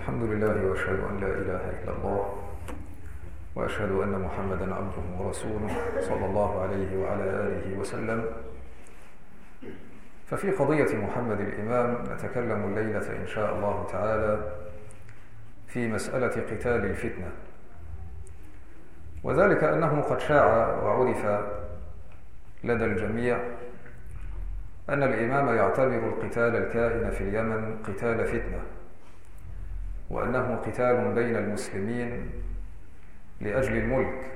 الحمد لله وأشهد أن لا إله إلا الله وأشهد أن محمدا عبده ورسوله صلى الله عليه وعلى آله وسلم. ففي قضية محمد الإمام نتكلم الليلة إن شاء الله تعالى في مسألة قتال الفتنة، وذلك أنه قد شاع وعرف لدى الجميع أن الإمام يعتبر القتال الكائن في اليمن قتال فتنة، وأنه قتال بين المسلمين لأجل الملك.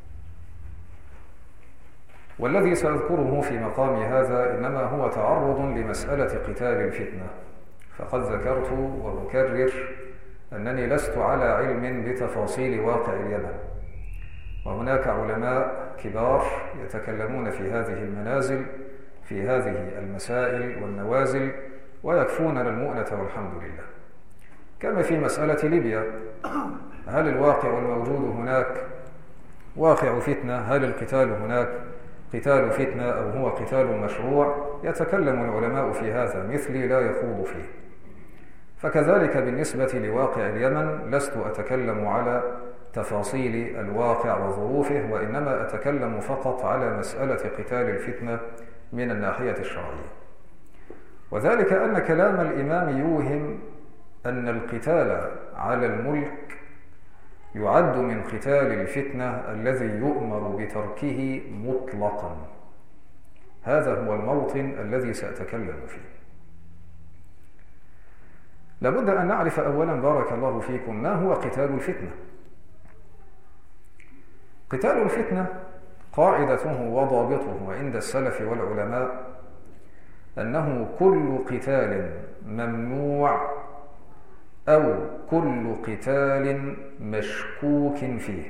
والذي سأذكره في مقام هذا إنما هو تعرض لمسألة قتال الفتنة، فقد ذكرت وأكرر أنني لست على علم بتفاصيل واقع اليمن، وهناك علماء كبار يتكلمون في هذه المنازل في هذه المسائل والنوازل ويكفوننا المؤنة والحمد لله. كما في مسألة ليبيا، هل الواقع الموجود هناك واقع فتنة؟ هل القتال هناك قتال فتنة أو هو قتال مشروع؟ يتكلم العلماء في هذا مثلي لا يخوض فيه. فكذلك بالنسبة لواقع اليمن لست أتكلم على تفاصيل الواقع وظروفه، وإنما أتكلم فقط على مسألة قتال الفتنة من الناحية الشرعية. وذلك أن كلام الإمام يوهم أن القتال على الملك يعد من قتال الفتنة الذي يؤمر بتركه مطلقا. هذا هو الموطن الذي سأتكلم فيه. لابد أن نعرف أولا بارك الله فيكم ما هو قتال الفتنة. قتال الفتنة قاعدته وضابطه عند السلف والعلماء أنه كل قتال ممنوع أو كل قتال مشكوك فيه.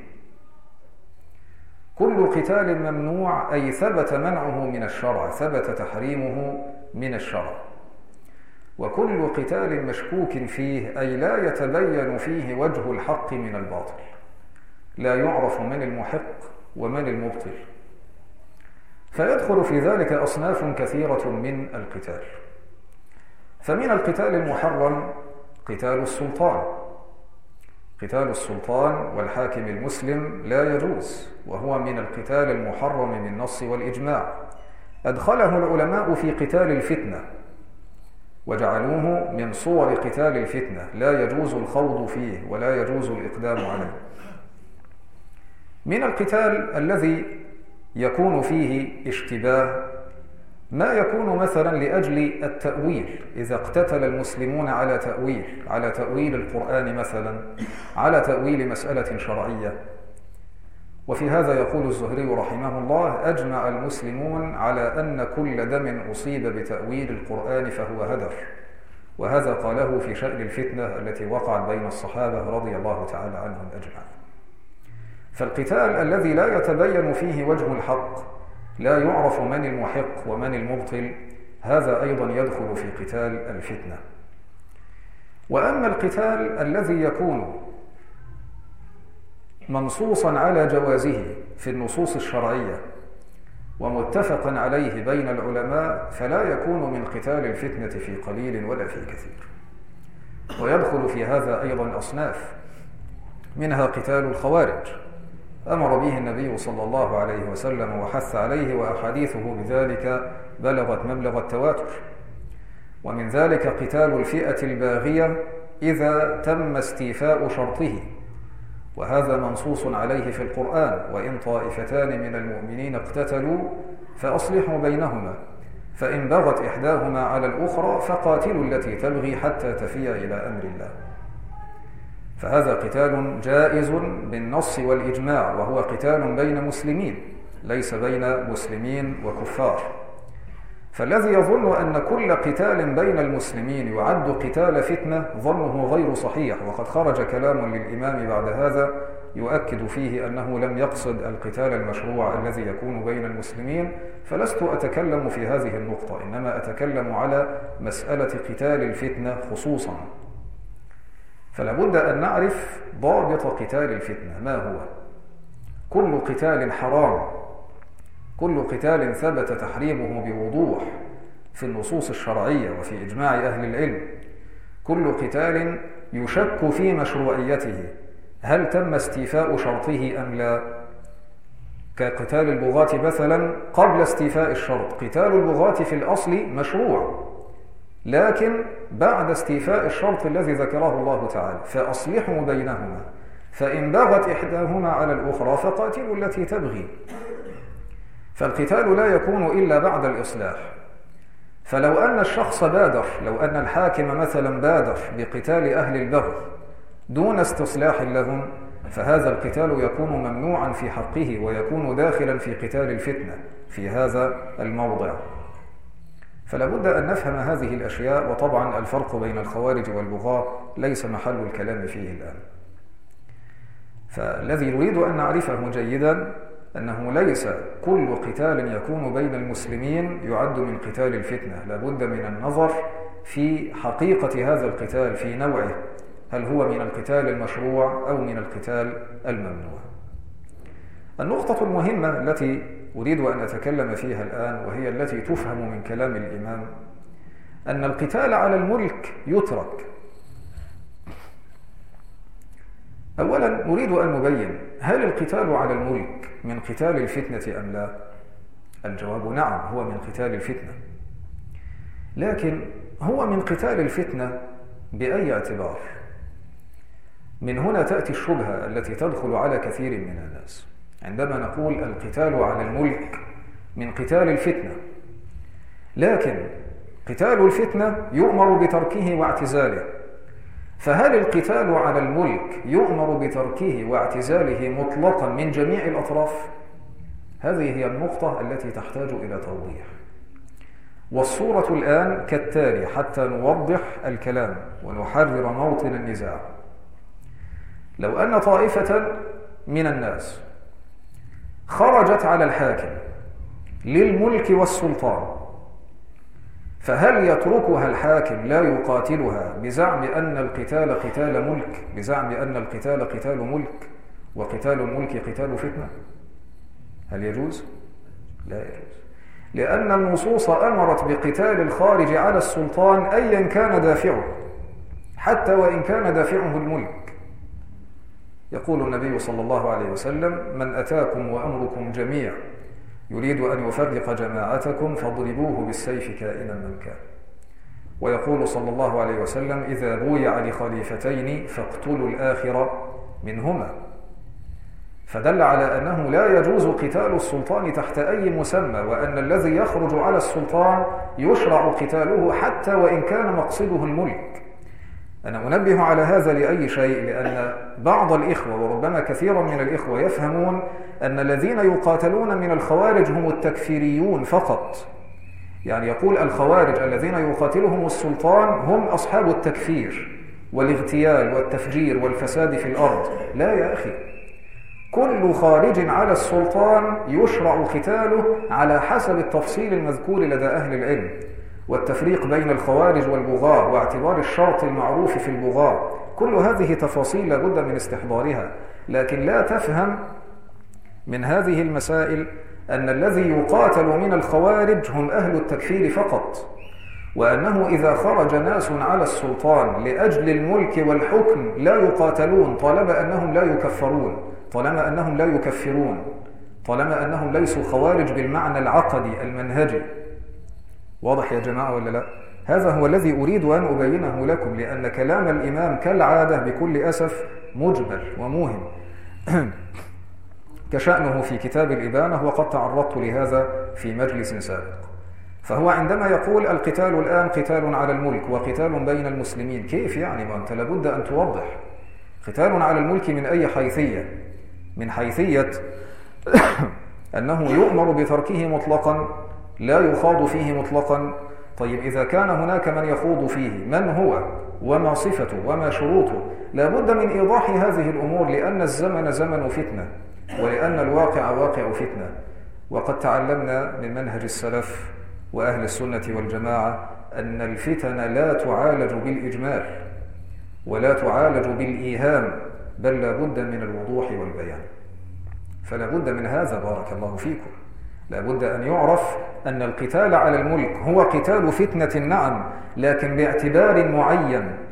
كل قتال ممنوع أي ثبت منعه من الشرع، ثبت تحريمه من الشرع. وكل قتال مشكوك فيه أي لا يتبين فيه وجه الحق من الباطل، لا يعرف من المحق ومن المبطل. فيدخل في ذلك أصناف كثيرة من القتال. فمن القتال المحرم قتال السلطان. قتال السلطان والحاكم المسلم لا يجوز، وهو من القتال المحرم بالنص والإجماع. أدخله العلماء في قتال الفتنة وجعلوه من صور قتال الفتنة، لا يجوز الخوض فيه ولا يجوز الإقدام عليه. من القتال الذي يكون فيه اشتباه ما يكون مثلا لأجل التأويل، إذا اقتتل المسلمون على تأويل القرآن مثلا، على تأويل مسألة شرعية. وفي هذا يقول الزهري رحمه الله: أجمع المسلمون على أن كل دم أصيب بتأويل القرآن فهو هدر. وهذا قاله في شأن الفتنة التي وقعت بين الصحابة رضي الله تعالى عنهم أجمعين. فالقتال الذي لا يتبين فيه وجه الحق، لا يعرف من المحق ومن المبطل، هذا أيضا يدخل في قتال الفتنة. وأما القتال الذي يكون منصوصا على جوازه في النصوص الشرعية ومتفقا عليه بين العلماء، فلا يكون من قتال الفتنة في قليل ولا في كثير. ويدخل في هذا أيضا أصناف، منها قتال الخوارج، أمر به النبي صلى الله عليه وسلم وحث عليه، وأحاديثه بذلك بلغت مبلغ التواتر. ومن ذلك قتال الفئة الباغية إذا تم استيفاء شرطه، وهذا منصوص عليه في القرآن: وإن طائفتان من المؤمنين اقتتلوا فأصلحوا بينهما فإن بغت إحداهما على الأخرى فقاتلوا التي تبغي حتى تفيء إلى أمر الله. فهذا قتال جائز بالنص والإجماع، وهو قتال بين مسلمين ليس بين مسلمين وكفار. فالذي يظن أن كل قتال بين المسلمين يعد قتال فتنة ظنه غير صحيح، وقد خرج كلام للإمام بعد هذا يؤكد فيه أنه لم يقصد القتال المشروع الذي يكون بين المسلمين. فلست أتكلم في هذه النقطة، إنما أتكلم على مسألة قتال الفتنة خصوصا. فلا بد أن نعرف ضابط قتال الفتنة ما هو. كل قتال حرام، كل قتال ثبت تحريمه بوضوح في النصوص الشرعية وفي إجماع أهل العلم، كل قتال يشك في مشروعيته، هل تم استيفاء شرطه أم لا؟ كقتال البغاة مثلا قبل استيفاء الشرط، قتال البغاة في الأصل مشروع، لكن بعد استيفاء الشرط الذي ذكره الله تعالى، فأصلحوا بينهما فإن بغت إحداهما على الأخرى فقاتلوا التي تبغي. فالقتال لا يكون إلا بعد الإصلاح. فلو أن الشخص بادر، لو أن الحاكم مثلا بادر بقتال أهل البغي دون استصلاح لهم، فهذا القتال يكون ممنوعا في حقه ويكون داخلا في قتال الفتنة في هذا الموضع. فلا بد أن نفهم هذه الأشياء، وطبعا الفرق بين الخوارج والبغاة ليس محل الكلام فيه الآن. فالذي نريد أن نعرفه جيدا أنه ليس كل قتال يكون بين المسلمين يعد من قتال الفتنة، لا بد من النظر في حقيقة هذا القتال، في نوعه، هل هو من القتال المشروع أو من القتال الممنوع. النقطة المهمة التي أريد أن أتكلم فيها الآن، وهي التي تفهم من كلام الإمام، أن القتال على الملك يترك. أولا نريد أن نبين، هل القتال على الملك من قتال الفتنة أم لا؟ الجواب نعم، هو من قتال الفتنة، لكن هو من قتال الفتنة بأي اعتبار؟ من هنا تأتي الشبهة التي تدخل على كثير من الناس عندما نقول القتال على الملك من قتال الفتنة، لكن قتال الفتنة يؤمر بتركه واعتزاله، فهل القتال على الملك يؤمر بتركه واعتزاله مطلقا من جميع الأطراف؟ هذه هي النقطة التي تحتاج إلى توضيح، والصورة الآن كالتالي حتى نوضح الكلام ونحرر موطن النزاع. لو أن طائفة من الناس خرجت على الحاكم للملك والسلطان، فهل يتركها الحاكم لا يقاتلها بزعم أن القتال قتال ملك، بزعم أن القتال قتال ملك وقتال الملك قتال فتنة؟ هل يجوز؟ لا يجوز، لأن النصوص أمرت بقتال الخارج على السلطان أيا كان دافعه، حتى وإن كان دافعه الملك. يقول النبي صلى الله عليه وسلم: من أتاكم وأمركم جميع يريد أن يفرق جماعتكم فاضربوه بالسيف كائنا من كان. ويقول صلى الله عليه وسلم: إذا بويع لخليفتين فاقتلوا الآخر منهما. فدل على أنه لا يجوز قتال السلطان تحت أي مسمى، وأن الذي يخرج على السلطان يشرع قتاله حتى وإن كان مقصده الملك. أنا أنبه على هذا لأي شيء؟ لأن بعض الإخوة وربما كثيرا من الإخوة يفهمون أن الذين يقاتلون من الخوارج هم التكفيريون فقط، يعني يقول الخوارج الذين يقاتلهم السلطان هم أصحاب التكفير والاغتيال والتفجير والفساد في الأرض. لا يا أخي، كل خارج على السلطان يشرع قتاله على حسب التفصيل المذكور لدى أهل العلم، والتفريق بين الخوارج والبغاة، واعتبار الشرط المعروف في البغاة. كل هذه تفاصيل لابد من استحضارها، لكن لا تفهم من هذه المسائل أن الذي يقاتل من الخوارج هم أهل التكفير فقط، وأنه إذا خرج ناس على السلطان لأجل الملك والحكم لا يقاتلون طالما أنهم لا يكفرون، طالما أنهم لا يكفرون، طالما أنهم ليسوا خوارج بالمعنى العقدي المنهجي. واضح يا جماعة ولا لا؟ هذا هو الذي أريد أن أبينه لكم، لأن كلام الإمام كالعادة بكل أسف مجمل وموهم كشأنه في كتاب الإبانة، وقد تعرضت لهذا في مجلس سابق. فهو عندما يقول القتال الآن قتال على الملك وقتال بين المسلمين، كيف يعني؟ ما أنت لابد أن توضح. قتال على الملك من أي حيثية؟ من حيثية أنه يؤمر بتركه مطلقا، لا يخاض فيه مطلقا. طيب إذا كان هناك من يخوض فيه، من هو وما صفته وما شروطه؟ لا بد من إيضاح هذه الأمور، لأن الزمن زمن فتنة، ولأن الواقع واقع فتنة. وقد تعلمنا من منهج السلف وأهل السنة والجماعة أن الفتن لا تعالج بالإجمال ولا تعالج بالإيهام، بل لا بد من الوضوح والبيان. فلا بد من هذا، بارك الله فيكم. لا بد أن يعرف أن القتال على الملك هو قتال فتنة، نعم، لكن باعتبار معين،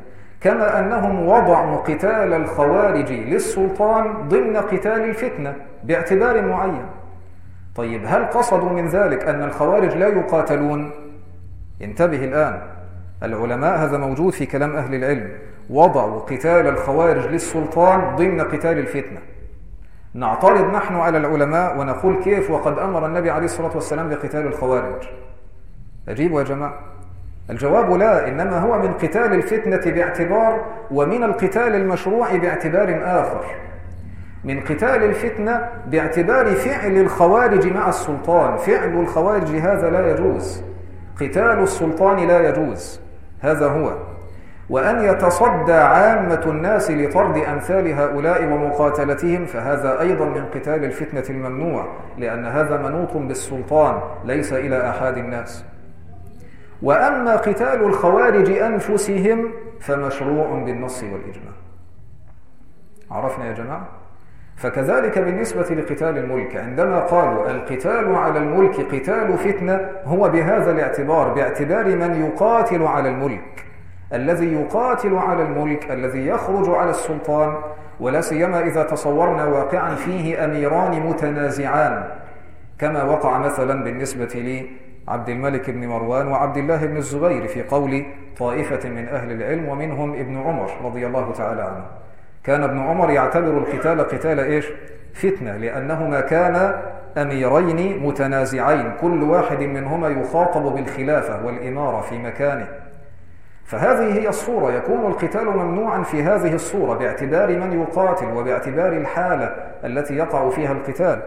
كما أنهم وضعوا قتال الخوارج للسلطان ضمن قتال الفتنة باعتبار معين. طيب هل قصدوا من ذلك أن الخوارج لا يقاتلون؟ انتبه الآن، العلماء هذا موجود في كلام أهل العلم، وضعوا قتال الخوارج للسلطان ضمن قتال الفتنة. نعترض نحن على العلماء ونقول كيف وقد أمر النبي عليه الصلاة والسلام بقتال الخوارج؟ أجيبوا يا جماعة. الجواب لا، إنما هو من قتال الفتنة باعتبار، ومن القتال المشروع باعتبار آخر. من قتال الفتنة باعتبار فعل الخوارج مع السلطان، فعل الخوارج هذا لا يجوز، قتال السلطان لا يجوز، هذا هو. وأن يتصدى عامة الناس لطرد أمثال هؤلاء ومقاتلتهم فهذا أيضا من قتال الفتنة الممنوع، لأن هذا منوط بالسلطان ليس إلى أحد الناس. وأما قتال الخوارج أنفسهم فمشروع بالنص والإجماع. عرفنا يا جماعة؟ فكذلك بالنسبة لقتال الملك، عندما قالوا القتال على الملك قتال فتنة، هو بهذا الاعتبار، باعتبار من يقاتل على الملك. الذي يقاتل على الملك الذي يخرج على السلطان، ولا سيما إذا تصورنا واقعا فيه أميران متنازعان كما وقع مثلا بالنسبة لعبد الملك بن مروان وعبد الله بن الزبير في قول طائفة من أهل العلم ومنهم ابن عمر رضي الله تعالى عنه. كان ابن عمر يعتبر القتال قتال إيش؟ فتنة، لأنهما كانا أميرين متنازعين كل واحد منهما يخاطب بالخلافة والإمارة في مكانه. فهذه هي الصورة، يكون القتال ممنوعا في هذه الصورة باعتبار من يقاتل وباعتبار الحالة التي يقع فيها القتال.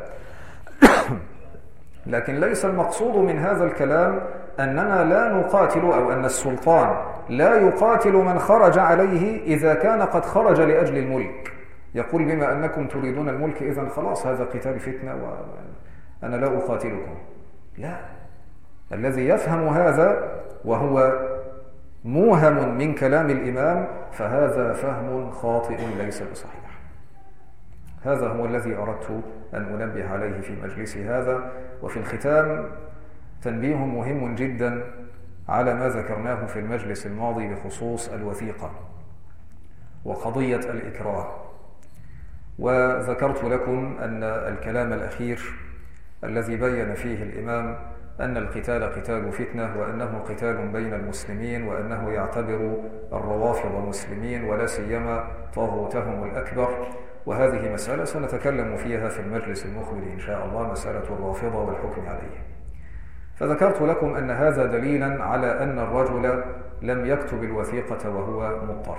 لكن ليس المقصود من هذا الكلام أننا لا نقاتل، أو أن السلطان لا يقاتل من خرج عليه إذا كان قد خرج لأجل الملك، يقول بما أنكم تريدون الملك إذن خلاص هذا قتال فتنة وأنا لا أقاتلكم. لا، الذي يفهم هذا وهو موهم من كلام الإمام فهذا فهم خاطئ ليس بصحيح. هذا هو الذي أردت أن أنبه عليه في مجلس هذا. وفي الختام تنبيه مهم جدا على ما ذكرناه في المجلس الماضي بخصوص الوثيقة وقضية الإكراه. وذكرت لكم أن الكلام الأخير الذي بين فيه الإمام أن القتال قتال فتنة، وأنه قتال بين المسلمين، وأنه يعتبر الروافض مسلمين ولا سيما طاغوتهم الأكبر. وهذه مسألة سنتكلم فيها في المجلس المقبل إن شاء الله، مسألة الرافضة والحكم عليه. فذكرت لكم أن هذا دليلا على أن الرجل لم يكتب الوثيقة وهو مضطر.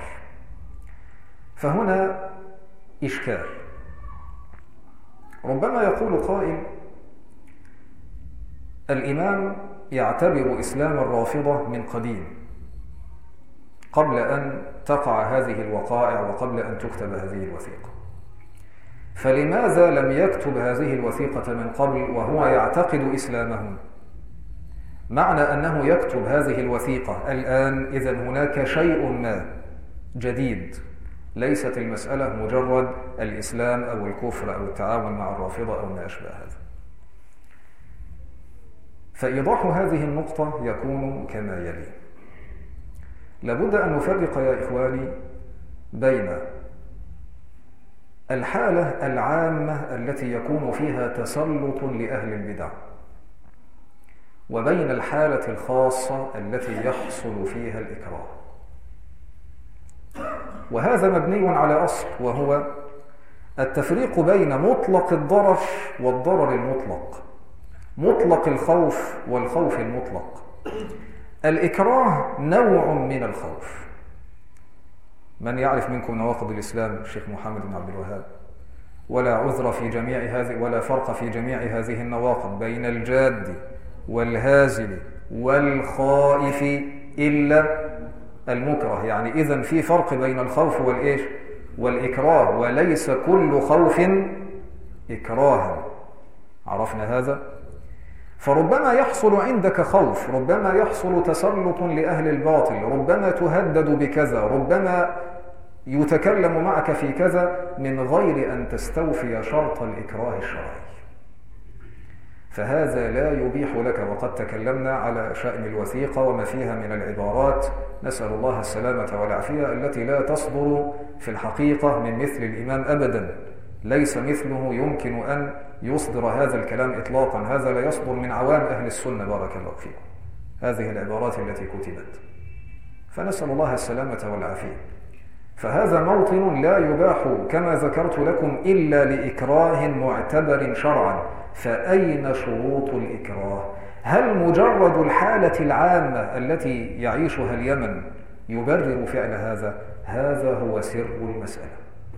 فهنا إشكال، ربما يقول قائل الإمام يعتبر إسلام الرافضة من قديم قبل أن تقع هذه الوقائع وقبل أن تكتب هذه الوثيقة، فلماذا لم يكتب هذه الوثيقة من قبل وهو يعتقد إسلامهم؟ معنى أنه يكتب هذه الوثيقة الآن إذن هناك شيء ما جديد، ليست المسألة مجرد الإسلام أو الكفر أو التعاون مع الرافضة أو ما أشبه هذا. فإيضاح هذه النقطة يكون كما يلي: لابد أن نفرق يا إخواني بين الحالة العامة التي يكون فيها تسلط لأهل البدع، وبين الحالة الخاصة التي يحصل فيها الإكراه. وهذا مبني على أصل، وهو التفريق بين مطلق الضرر والضرر المطلق، مطلق الخوف والخوف المطلق. الإكراه نوع من الخوف. من يعرف منكم نواقض الإسلام؟ الشيخ محمد بن عبد الوهاب. ولا عذر في جميع هذه، ولا فرق في جميع هذه النواقض بين الجاد والهازل والخائف إلا المكره. يعني إذن في فرق بين الخوف والإيش؟ والإكراه، وليس كل خوف إكراها. عرفنا هذا؟ فربما يحصل عندك خوف، ربما يحصل تسلط لأهل الباطل، ربما تهدد بكذا، ربما يتكلم معك في كذا من غير أن تستوفي شرط الإكراه الشرعي. فهذا لا يبيح لك. وقد تكلمنا على شأن الوثيقة وما فيها من العبارات، نسأل الله السلامة والعافية، التي لا تصدر في الحقيقة من مثل الإمام أبدا، ليس مثله يمكن أن يصدر هذا الكلام إطلاقا، هذا لا يصدر من عوام أهل السنة بارك الله فيكم، هذه العبارات التي كتبت، فنسأل الله السلامة والعافية. فهذا موطن لا يباح كما ذكرت لكم إلا لإكراه معتبر شرعا. فأين شروط الإكراه؟ هل مجرد الحالة العامة التي يعيشها اليمن يبرر فعل هذا؟ هذا هو سر المسألة،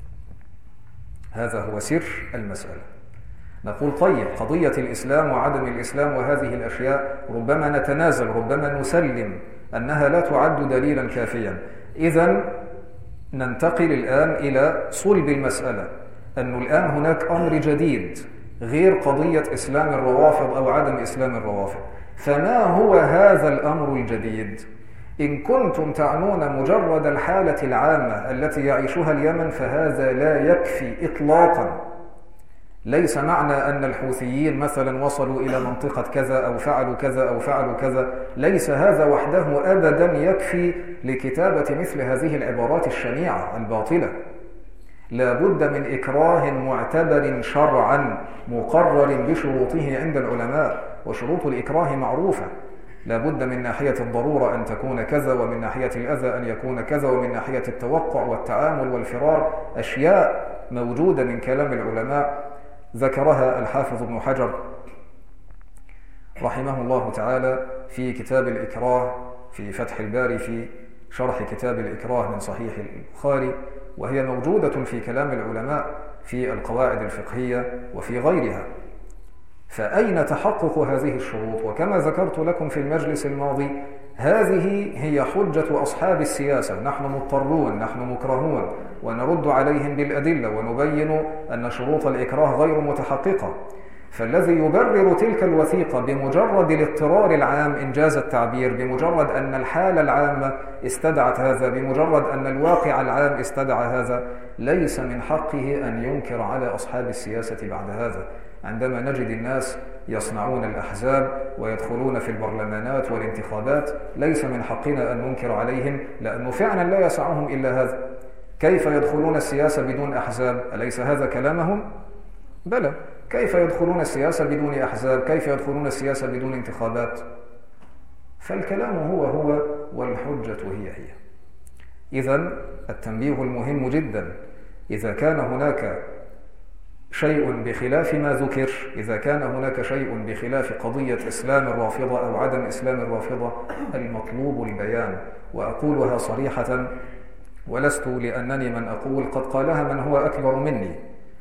هذا هو سر المسألة. نقول طيب، قضية الإسلام وعدم الإسلام وهذه الأشياء ربما نتنازل، ربما نسلم أنها لا تعد دليلا كافيا. إذن ننتقل الآن إلى صلب المسألة، أنه الآن هناك أمر جديد غير قضية إسلام الروافض أو عدم إسلام الروافض. فما هو هذا الأمر الجديد؟ إن كنتم تعنون مجرد الحالة العامة التي يعيشها اليمن فهذا لا يكفي إطلاقا. ليس معنى أن الحوثيين مثلا وصلوا إلى منطقة كذا أو فعلوا كذا أو فعلوا كذا، ليس هذا وحده أبدا يكفي لكتابة مثل هذه العبارات الشنيعة الباطلة. لا بد من إكراه معتبر شرعا مقرر بشروطه عند العلماء، وشروط الإكراه معروفة. لا بد من ناحية الضرورة أن تكون كذا، ومن ناحية الأذى أن يكون كذا، ومن ناحية التوقع والتعامل والفرار، أشياء موجودة من كلام العلماء ذكرها الحافظ ابن حجر رحمه الله تعالى في كتاب الإكراه في فتح الباري في شرح كتاب الإكراه من صحيح البخاري، وهي موجودة في كلام العلماء في القواعد الفقهية وفي غيرها. فأين تحقق هذه الشروط؟ وكما ذكرت لكم في المجلس الماضي، هذه هي حجة أصحاب السياسة. نحن مضطرون، نحن مكرهون، ونرد عليهم بالأدلة ونبين أن شروط الإكراه غير متحققة. فالذي يبرر تلك الوثيقة بمجرد الاضطرار العام إنجاز التعبير، بمجرد أن الحالة العامة استدعت هذا، بمجرد أن الواقع العام استدعى هذا، ليس من حقه أن ينكر على أصحاب السياسة بعد هذا. عندما نجد الناس يصنعون الأحزاب ويدخلون في البرلمانات والانتخابات، ليس من حقنا أن ننكر عليهم، لأنه فعلا لا يسعهم إلا هذا. كيف يدخلون السياسة بدون أحزاب؟ أليس هذا كلامهم؟ بلى. كيف يدخلون السياسة بدون أحزاب؟ كيف يدخلون السياسة بدون انتخابات؟ فالكلام هو والحجة هي. إذن التنبيه المهم جدا، إذا كان هناك شيء بخلاف ما ذكر، إذا كان هناك شيء بخلاف قضية إسلام الرافضة أو عدم إسلام الرافضة، المطلوب البيان. وأقولها صريحة ولست لأنني من أقول، قد قالها من هو أكبر مني،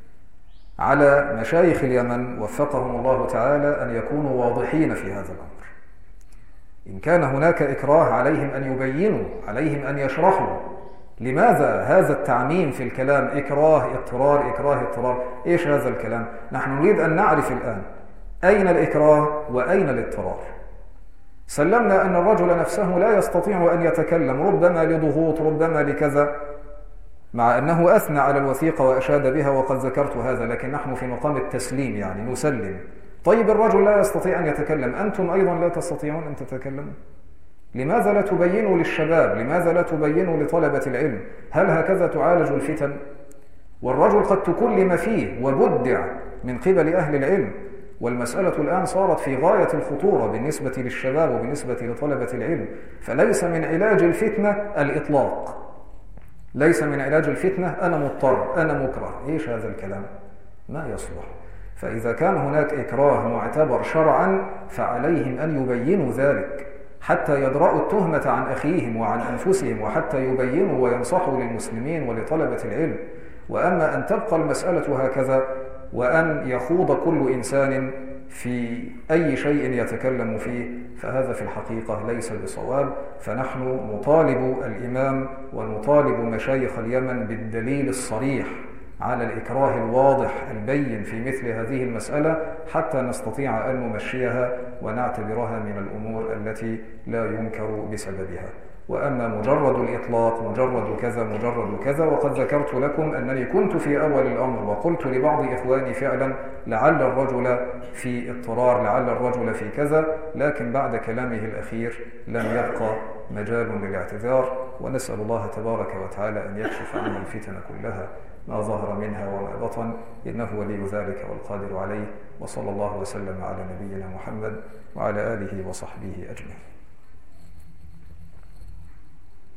على مشايخ اليمن وفقهم الله تعالى أن يكونوا واضحين في هذا الأمر. إن كان هناك إكراه عليهم أن يبينوا، عليهم أن يشرحوا لماذا هذا التعميم في الكلام، إكراه اضطرار إكراه اضطرار. إيش هذا الكلام؟ نحن نريد أن نعرف الآن أين الإكراه وأين الاضطرار. سلمنا أن الرجل نفسه لا يستطيع أن يتكلم، ربما لضغوط، ربما لكذا، مع أنه أثنى على الوثيقة وأشاد بها، وقد ذكرت هذا، لكن نحن في مقام التسليم، يعني نسلم. طيب الرجل لا يستطيع أن يتكلم، أنتم أيضا لا تستطيعون أن تتكلموا. لماذا لا تبينوا للشباب؟ لماذا لا تبينوا لطلبة العلم؟ هل هكذا تعالج الفتن؟ والرجل قد تكلم فيه وبدع من قبل أهل العلم، والمسألة الآن صارت في غاية الخطورة بالنسبة للشباب وبالنسبة لطلبة العلم. فليس من علاج الفتنة الإطلاق، ليس من علاج الفتنة أنا مضطر، أنا مكره. إيش هذا الكلام؟ ما يصلح. فإذا كان هناك إكراه معتبر شرعا فعليهم أن يبينوا ذلك حتى يدرأوا التهمة عن أخيهم وعن أنفسهم، وحتى يبينوا وينصحوا للمسلمين ولطلبة العلم. وأما أن تبقى المسألة هكذا، وأن يخوض كل إنسان في أي شيء يتكلم فيه، فهذا في الحقيقة ليس بصواب. فنحن نطالب الإمام ونطالب مشايخ اليمن بالدليل الصريح على الإكراه الواضح البين في مثل هذه المسألة، حتى نستطيع أن نمشيها ونعتبرها من الأمور التي لا ينكر بسببها. وأما مجرد الإطلاق مجرد كذا مجرد كذا، وقد ذكرت لكم أنني كنت في أول الأمر وقلت لبعض إخواني فعلا لعل الرجل في اضطرار، لعل الرجل في كذا، لكن بعد كلامه الأخير لم يبقى مجال للاعتذار. ونسأل الله تبارك وتعالى أن يكشف عنا الفتن كلها ما ظهر منها وما بطن، إنه ولي ذلك والقادر عليه. وصلى الله وسلم على نبينا محمد وعلى آله وصحبه أجمعين.